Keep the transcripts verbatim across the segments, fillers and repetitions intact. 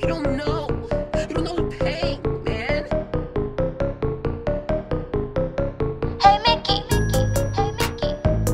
You don't know. You don't know the pain, man. Hey Mickey, hey Mickey,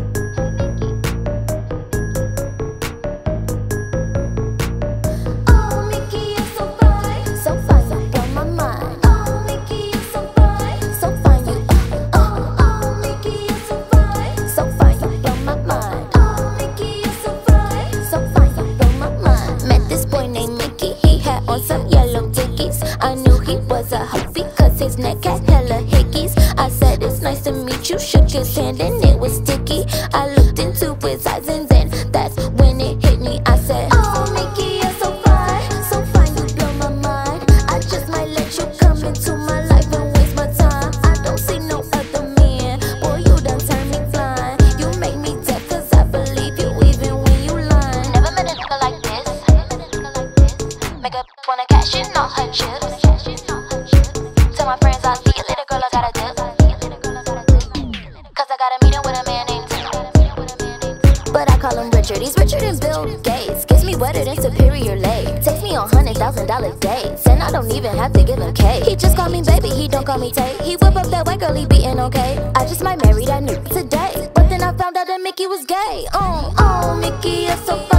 oh Mickey, you're so fine, so fine, you blow my mind. Oh Mickey, you're so fine, so fine, you. Uh, oh oh Mickey, you're so fine, so fine, you blow my mind. Oh Mickey, you're so fine, so fine, you blow my mind. Met this boy named Mickey, he had on some yellow dickies. I knew he was a huffy, cause his neck had hella hickeys. I said it's nice to meet you, shook his hand and it was sticky. I looked into his eyes and then that's when it hit me. I said, oh Mickey, you're so fine, so fine, you blow my mind. I just might let you come into my life and waste my time. I don't see no other man, boy, you done turned me blind. You make me deaf cause I believe you even when you lying. Never met a nigga like this. Make a wanna cash in all her chips. Tell my friends I'll see you later, girl, I gotta dip. Cause I got a meeting with a man named Tim. But I call him Richard, he's Richard and Bill Gates. Gets me wetter than Superior Lake. Takes me on hundred thousand dollar dates, and I don't even have to give him cake. He just call me baby, he don't call me Tate. He whip up that white girl, he beatin' okay. I just might marry that nigga today. But then I found out that Mickey was gay. Oh, oh, Mickey, you're so fine.